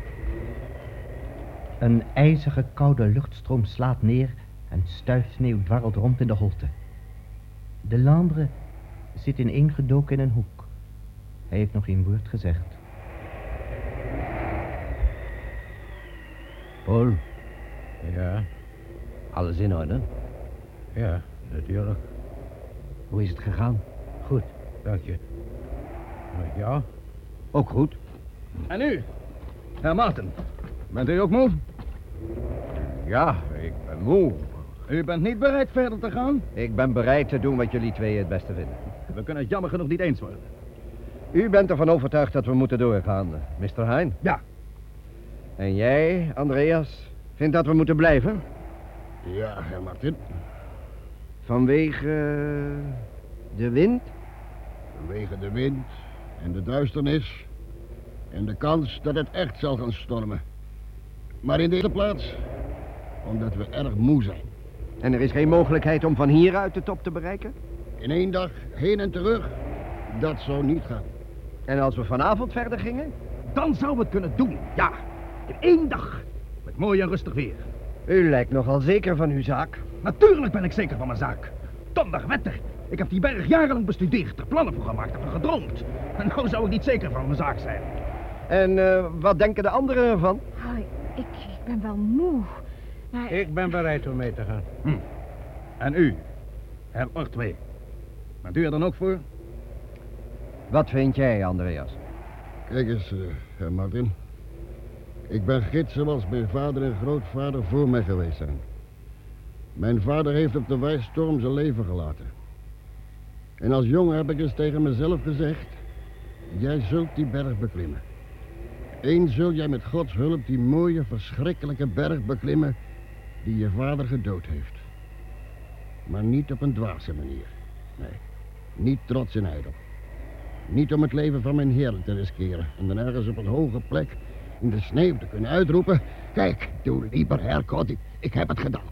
Een ijzige koude luchtstroom slaat neer en stuifsneeuw dwarrelt rond in de holte. De Landre zit ineengedoken in een hoek. Hij heeft nog geen woord gezegd. Paul, Ja, alles in orde? ja, natuurlijk. Hoe is het gegaan? Goed, dank je. Met jou? Ook goed. En u, Herr Martin, bent u ook moe? Ja, ik ben moe. U bent niet bereid verder te gaan? Ik ben bereid te doen wat jullie twee het beste vinden. We kunnen het jammer genoeg niet eens worden. U bent ervan overtuigd dat we moeten doorgaan, Mr. Hein? Ja. En jij, Andreas, vindt dat we moeten blijven? Ja, Herr Martin. Vanwege de wind? Vanwege de wind en de duisternis en de kans dat het echt zal gaan stormen. Maar in deze plaats, omdat we erg moe zijn. En er is geen mogelijkheid om van hieruit de top te bereiken? In 1 dag heen en terug, dat zou niet gaan. En als we vanavond verder gingen? Dan zouden we het kunnen doen, ja. In 1 dag. Met mooi en rustig weer. U lijkt nogal zeker van uw zaak. Natuurlijk ben ik zeker van mijn zaak. Donderwettig. Ik heb die berg jarenlang bestudeerd, er plannen voor gemaakt, heb er gedroomd. En nou zou ik niet zeker van mijn zaak zijn. En wat denken de anderen ervan? Oh, ik ben wel moe. Maar... Ik ben bereid om mee te gaan. En u, Herr Ortwee, bent u er dan ook voor? Wat vind jij, Andreas? Kijk eens, Herr Martin. Ik ben gids zoals mijn vader en grootvader voor mij geweest zijn. Mijn vader heeft op de Wijstorm zijn leven gelaten. En als jongen heb ik eens tegen mezelf gezegd: jij zult die berg beklimmen. Eens zul jij met Gods hulp die mooie, verschrikkelijke berg beklimmen die je vader gedood heeft. Maar niet op een dwaze manier. Nee, niet trots en ijdel. Niet om het leven van mijn heer te riskeren en dan ergens op een hoge plek in de sneeuw te kunnen uitroepen: kijk, du lieber Herrgott, ik heb het gedaan.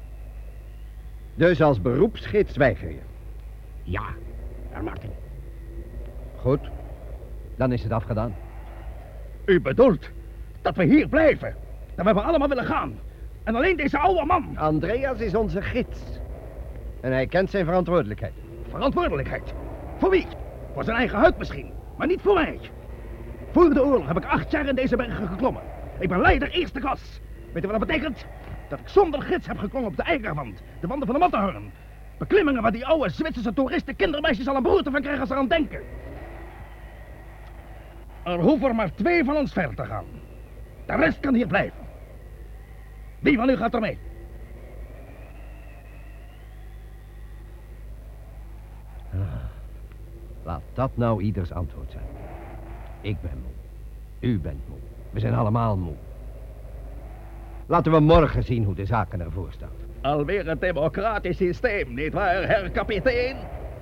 Dus als beroepsgids weiger je? Ja, Herr Martin. Goed, dan is het afgedaan. U bedoelt dat we hier blijven? Dat we allemaal willen gaan? En alleen deze oude man? Andreas is onze gids. En hij kent zijn verantwoordelijkheid. Verantwoordelijkheid? Voor wie? Voor zijn eigen huid misschien, maar niet voor mij. Voor de oorlog heb ik 8 jaar in deze bergen geklommen. Ik ben leider eerste klas. Weet u wat dat betekent? Dat ik zonder gids heb geklommen op de Eigerwand, de wanden van de Matterhorn. Beklimmingen waar die oude Zwitserse toeristen kindermeisjes al een beroerte van krijgen als ze eraan denken. Er hoeven er maar 2 van ons verder te gaan. De rest kan hier blijven. Wie van u gaat er mee? Laat dat nou ieders antwoord zijn. Ik ben moe. U bent moe. We zijn allemaal moe. Laten we morgen zien hoe de zaken ervoor staan. Alweer een democratisch systeem, nietwaar, Herr Kapitein?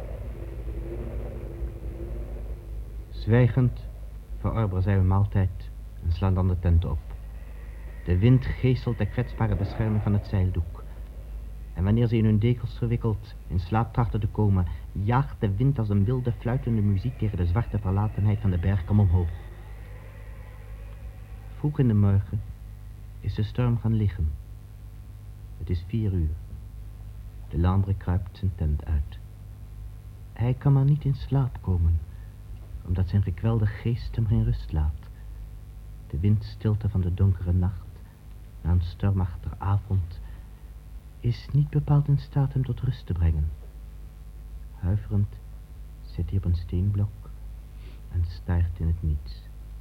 Zwijgend verorberen zij hun maaltijd en slaan dan de tent op. De wind geestelt de kwetsbare bescherming van het zeildoek. En wanneer ze in hun dekels verwikkeld in slaap trachten te komen, jaagt de wind als een wilde fluitende muziek tegen de zwarte verlatenheid van de bergkam omhoog. Vroeg in de morgen is de storm gaan liggen. Het is 4 uur. De Lambre kruipt zijn tent uit. Hij kan maar niet in slaap komen, omdat zijn gekwelde geest hem geen rust laat. De windstilte van de donkere nacht, na een stormachtige avond, is niet bepaald in staat hem tot rust te brengen. Huiverend zit hij op een steenblok en staart in het niets.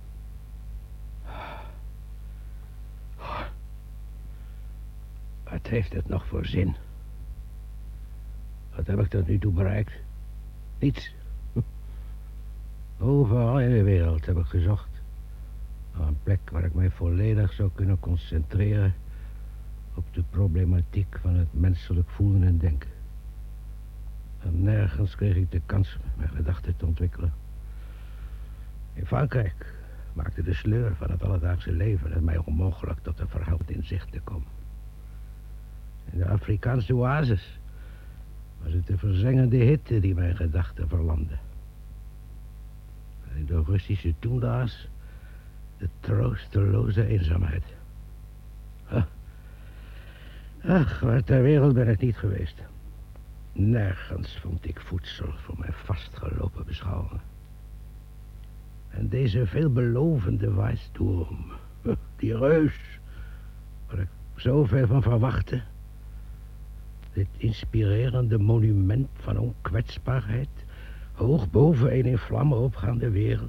Wat heeft het nog voor zin? Wat heb ik tot nu toe bereikt? Niets. Overal in de wereld heb ik gezocht naar een plek waar ik mij volledig zou kunnen concentreren op de problematiek van het menselijk voelen en denken. En nergens kreeg ik de kans mijn gedachten te ontwikkelen. In Frankrijk maakte de sleur van het alledaagse leven het mij onmogelijk tot een verhoud in zicht te komen. In de Afrikaanse oases was het de verzengende hitte die mijn gedachten verlamde. En in de Russische toendra's de troosteloze eenzaamheid. Ach, waar ter wereld ben ik niet geweest. Nergens vond ik voedsel voor mijn vastgelopen beschouwingen. En deze veelbelovende Weissturm, die reus, waar ik zoveel van verwachtte. Dit inspirerende monument van onkwetsbaarheid, hoog boven een in vlammen opgaande wereld.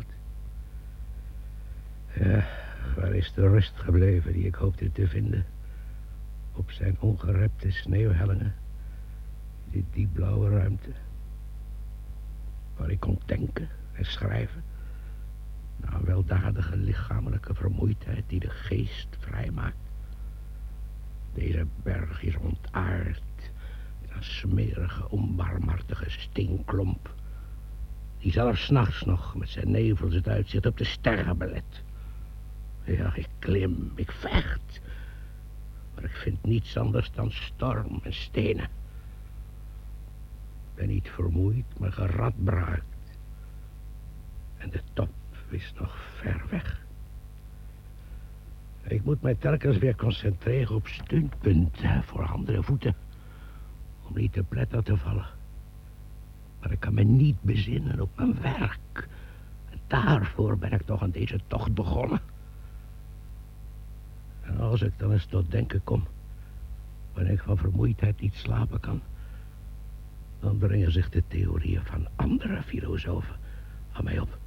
Ja, waar is de rust gebleven die ik hoopte te vinden? Op zijn ongerepte sneeuwhellingen, die diepblauwe ruimte. Waar ik kon denken en schrijven. Na een weldadige lichamelijke vermoeidheid die de geest vrijmaakt. Deze berg is ontaard in een smerige, onbarmhartige steenklomp. Die zelfs 's nachts nog met zijn nevels het uitzicht op de sterren belet. Ja, ik klim, ik vecht. Maar ik vind niets anders dan storm en stenen. Ik ben niet vermoeid, maar geradbraakt. En de top is nog ver weg. Ik moet mij telkens weer concentreren op steunpunten voor handen en voeten. Om niet te pletter te vallen. Maar ik kan me niet bezinnen op mijn werk. En daarvoor ben ik toch aan deze tocht begonnen. En als ik dan eens tot denken kom, wanneer ik van vermoeidheid niet slapen kan, dan dringen zich de theorieën van andere filosofen aan mij op.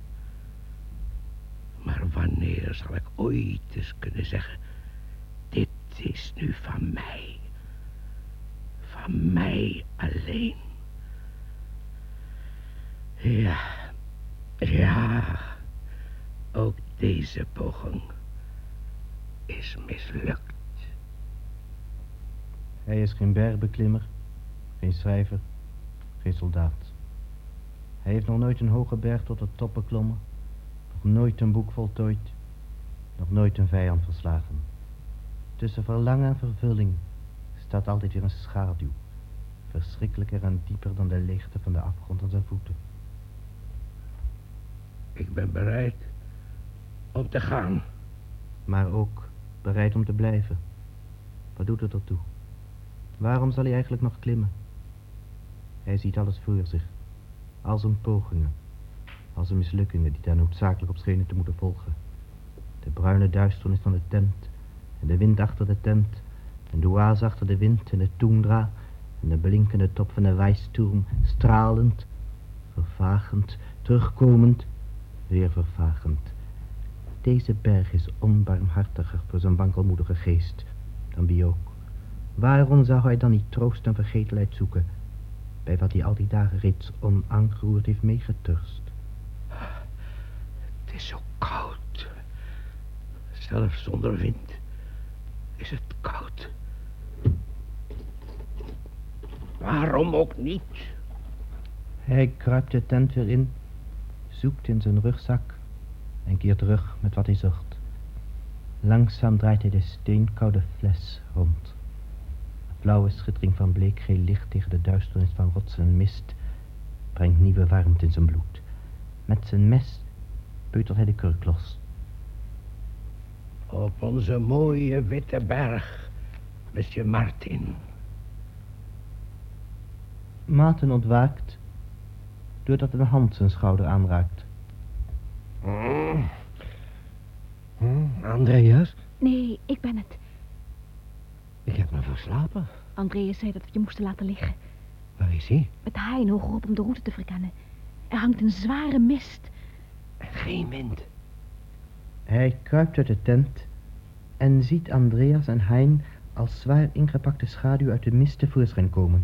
Maar wanneer zal ik ooit eens kunnen zeggen, dit is nu van mij. Van mij alleen. Ja, ook deze poging is mislukt. Hij is geen bergbeklimmer, geen schrijver, geen soldaat. Hij heeft nog nooit een hoge berg tot de top beklommen, nog nooit een boek voltooid, nog nooit een vijand verslagen. Tussen verlangen en vervulling staat altijd weer een schaduw, verschrikkelijker en dieper dan de leegte van de afgrond aan zijn voeten. Ik ben bereid om te gaan. Maar ook bereid om te blijven. Wat doet het ertoe? Waarom zal hij eigenlijk nog klimmen? Hij ziet alles voor zich. Al zijn pogingen. Al zijn mislukkingen die daar noodzakelijk op schenen te moeten volgen. De bruine duisternis van de tent. En de wind achter de tent. En de oase achter de wind en de toendra. En de blinkende top van de Weissturm. Stralend. Vervagend. Terugkomend. Weer vervagend. Deze berg is onbarmhartiger voor zijn wankelmoedige geest dan wie ook. Waarom zou hij dan niet troost en vergetelheid zoeken bij wat hij al die dagen reeds onaangeroerd heeft meegeturst? Het is zo koud. Zelfs zonder wind is het koud. Waarom ook niet? Hij kruipt de tent weer in, zoekt in zijn rugzak en keert terug met wat hij zocht. Langzaam draait hij de steenkoude fles rond. Een flauwe schittering van bleekgeel licht tegen de duisternis van rots en mist brengt nieuwe warmte in zijn bloed. Met zijn mes peutert hij de kurk los. Op onze mooie witte berg Monsieur Martin. Maarten ontwaakt doordat een hand zijn schouder aanraakt. Andreas? Nee, ik ben het. Ik heb me verslapen. Andreas zei dat we je moesten laten liggen. Waar is hij? Met de haai hogerop om de route te verkennen. Er hangt een zware mist. En geen wind. Hij kruipt uit de tent en ziet Andreas en Hein als zwaar ingepakte schaduw uit de mist tevoorschijn komen.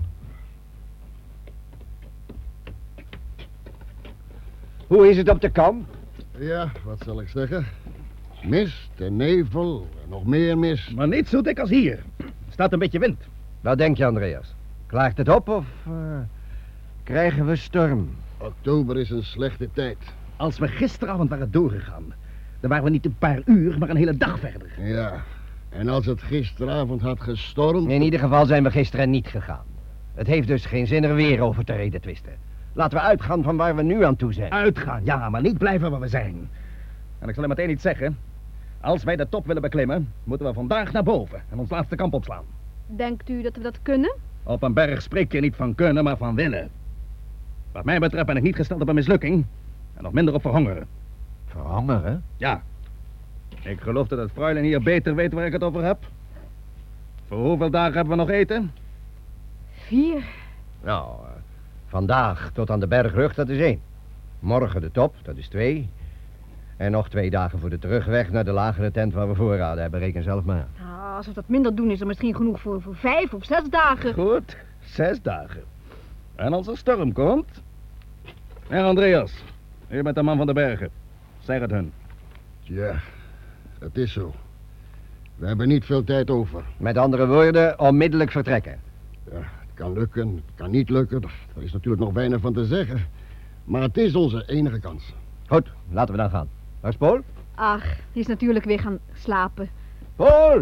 Hoe is het op de kam? Ja, wat zal ik zeggen? Mist en nevel en nog meer mist. Maar niet zo dik als hier. Er staat een beetje wind. Wat denk je, Andreas? Klaart het op of krijgen we storm? Oktober is een slechte tijd. Als we gisteravond waren doorgegaan, dan waren we niet een paar uur, maar een hele dag verder. Ja, en als het gisteravond had gestormd... In ieder geval zijn we gisteren niet gegaan. Het heeft dus geen zin er weer over te reden twisten. Laten we uitgaan van waar we nu aan toe zijn. Uitgaan, ja, maar niet blijven waar we zijn. En ik zal je meteen iets zeggen. Als wij de top willen beklimmen, moeten we vandaag naar boven en ons laatste kamp opslaan. Denkt u dat we dat kunnen? Op een berg spreek je niet van kunnen, maar van willen. Wat mij betreft ben ik niet gesteld op een mislukking. En nog minder op verhongeren. Verhongeren? Ja. Ik geloof dat het Fräulein hier beter weet waar ik het over heb. Voor hoeveel dagen hebben we nog eten? 4. Nou, vandaag tot aan de bergrug, dat is 1. Morgen de top, dat is 2. En nog 2 dagen voor de terugweg naar de lagere tent waar we voorraden hebben. Reken zelf maar. Nou, als we dat minder doen, is er misschien genoeg voor 5 of 6 dagen. Goed, 6 dagen. En als er storm komt... En Andreas, u bent de man van de bergen. Zeg het hun. Ja, het is zo. We hebben niet veel tijd over. Met andere woorden, onmiddellijk vertrekken. Ja, het kan lukken, het kan niet lukken. Er is natuurlijk nog weinig van te zeggen. Maar het is onze enige kans. Goed, laten we dan gaan. Waar is Paul? Ach, die is natuurlijk weer gaan slapen. Paul!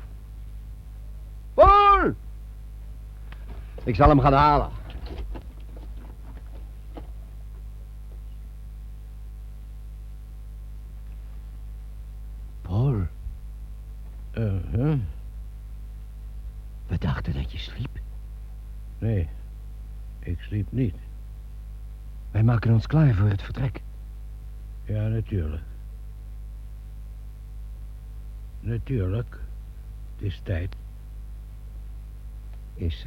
Paul! Ik zal hem gaan halen. Paul. We dachten dat je sliep. Nee, ik sliep niet. Wij maken ons klaar voor het vertrek. Ja, natuurlijk. Natuurlijk. Het is tijd. Is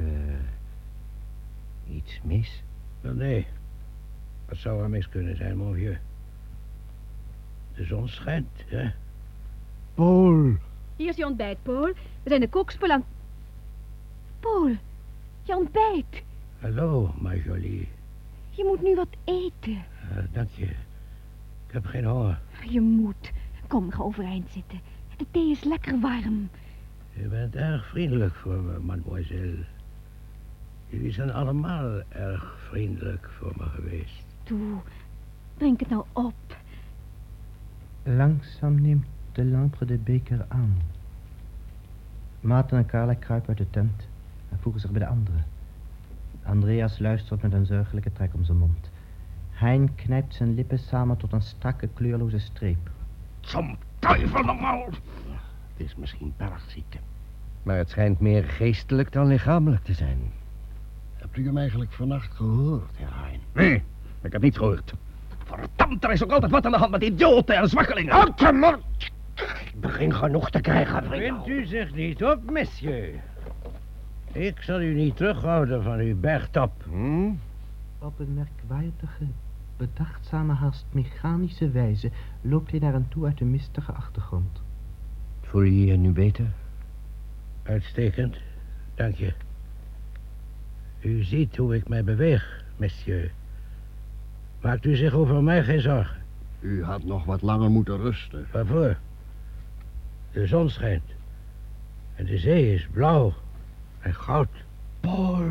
iets mis? Wel, nee. Wat zou er mis kunnen zijn, monsieur? De zon schijnt, hè? Paul! Hier is je ontbijt, Paul. We zijn de kookspullen aan... Paul, je ontbijt. Hallo, ma jolie. Je moet nu wat eten. Dank je. Ik heb geen honger. Je moet. Kom, ga overeind zitten. De thee is lekker warm. Je bent erg vriendelijk voor me, mademoiselle. Jullie zijn allemaal erg vriendelijk voor me geweest. Toe, drink het nou op. Langzaam neemt de lampe de beker aan. Maarten en Carla kruipen uit de tent en voegen zich bij de anderen. Andreas luistert met een zuigelijke trek om zijn mond. Hein knijpt zijn lippen samen tot een strakke, kleurloze streep. Zum duivel nogmaal! Het is misschien bergziekte. Maar het schijnt meer geestelijk dan lichamelijk te zijn. Hebt u hem eigenlijk vannacht gehoord, heer Hein? Nee, ik heb niets gehoord. Verdammt, er is ook altijd wat aan de hand met idioten en zwakkelingen. Houd hem maar! Ik begin genoeg te krijgen, Wint u zich niet op, monsieur. Ik zal u niet terughouden van uw bergtop. Op een merkwaardige, bedachtzame, haast mechanische wijze loopt hij naar hen toe uit de mistige achtergrond. Voel je je nu beter? Uitstekend, dank je. U ziet hoe ik mij beweeg, monsieur. Maakt u zich over mij geen zorgen. U had nog wat langer moeten rusten. Waarvoor? De zon schijnt. En de zee is blauw en goud. Paul!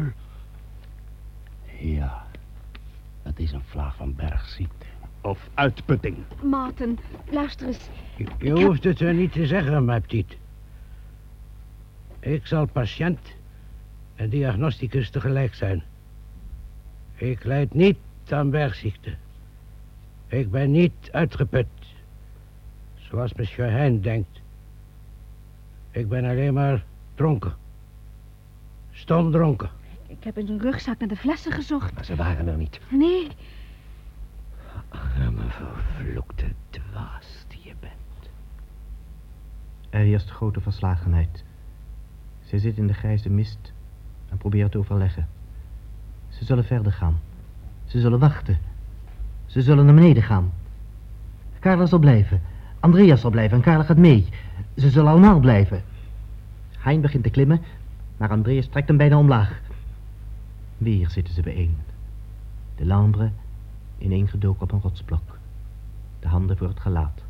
Ja, het is een vlaag van bergziekte. Of uitputting. Maarten, luister eens. Je hoeft het er niet te zeggen, mijn petit. Ik zal patiënt en diagnosticus tegelijk zijn. Ik lijd niet aan bergziekte. Ik ben niet uitgeput, zoals monsieur Hein denkt. Ik ben alleen maar dronken. Stomdronken. Ik heb in zijn rugzak naar de flessen gezocht. Maar ze waren er niet. Nee, Arme vervloekte dwaas die je bent. Er heerst grote verslagenheid. Zij zit in de grijze mist en probeert te overleggen. Ze zullen verder gaan. Ze zullen wachten. Ze zullen naar beneden gaan. Carla zal blijven. Andreas zal blijven en Carla gaat mee. Ze zullen allemaal blijven. Hein begint te klimmen, maar Andreas trekt hem bijna omlaag. Weer zitten ze bijeen. De Lambre ineengedoken op een rotsblok. De handen voor het gelaat.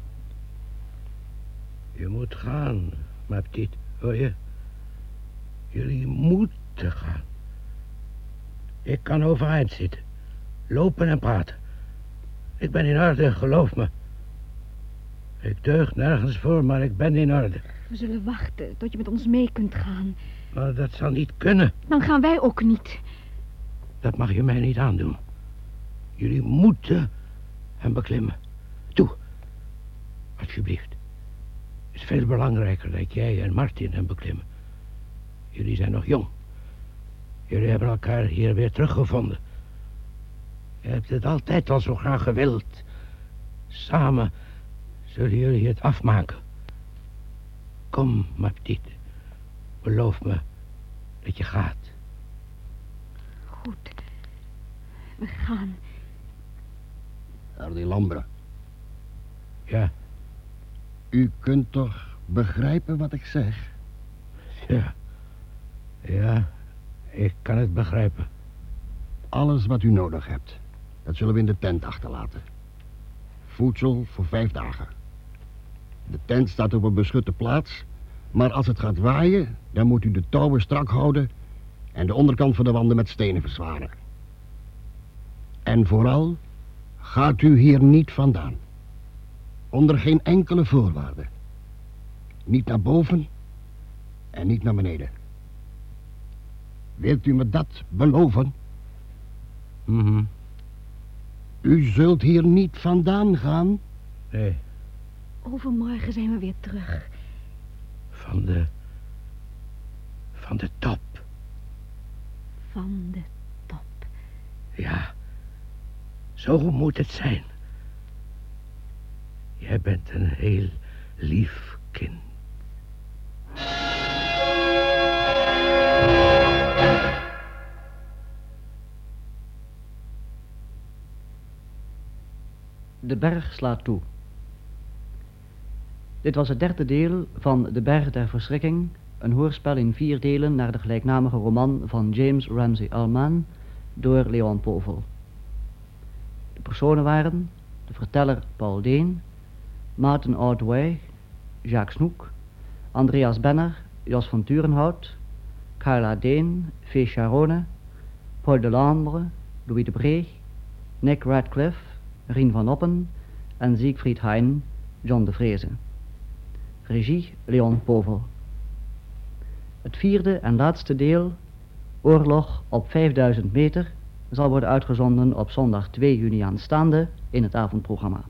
Je moet gaan, ma petite, hoor je? Jullie moeten gaan. Ik kan overeind zitten. Lopen en praten. Ik ben in orde, geloof me. Ik deug nergens voor, maar ik ben in orde. we zullen wachten tot je met ons mee kunt gaan. Maar dat zal niet kunnen. Dan gaan wij ook niet. Dat mag je mij niet aandoen. Jullie moeten hem beklimmen. Toe. Alsjeblieft. Het is veel belangrijker dat jij en Martin hem beklimmen. Jullie zijn nog jong. Jullie hebben elkaar hier weer teruggevonden. Je hebt het altijd al zo graag gewild. Samen zullen jullie het afmaken. Kom, ma petite. Beloof me dat je gaat. Goed. We gaan. Naar die Lambre. Ja, U kunt toch begrijpen wat ik zeg? ja. Ja, ik kan het begrijpen. Alles wat u nodig hebt, dat zullen we in de tent achterlaten. Voedsel voor 5 dagen. De tent staat op een beschutte plaats, maar als het gaat waaien, dan moet u de touwen strak houden en de onderkant van de wanden met stenen verzwaren. En vooral, gaat u hier niet vandaan. Onder geen enkele voorwaarde. Niet naar boven en niet naar beneden. Wilt u me dat beloven? Mhm. U zult hier niet vandaan gaan? Nee, Overmorgen zijn we weer terug. van de top. Van de top. Ja, zo moet het zijn. Jij bent een heel lief kind. De berg slaat toe. Dit was het derde deel van De Berg der Verschrikking, een hoorspel in 4 delen naar de gelijknamige roman van James Ramsay Ullman door Leon Povel. De personen waren de verteller Paul Deen, Maarten Ordway, Jacques Snoek, Andreas Benner, Jos van Turenhout, Carla Deen, Fee Charone, Paul de Lambre, Louis de Bree, Nick Radcliffe, Rien van Oppen en Siegfried Hein, John de Vreese. Regie Leon Povel. Het 4e en laatste deel, Oorlog op 5000 meter, zal worden uitgezonden op zondag 2 juni aanstaande in het avondprogramma.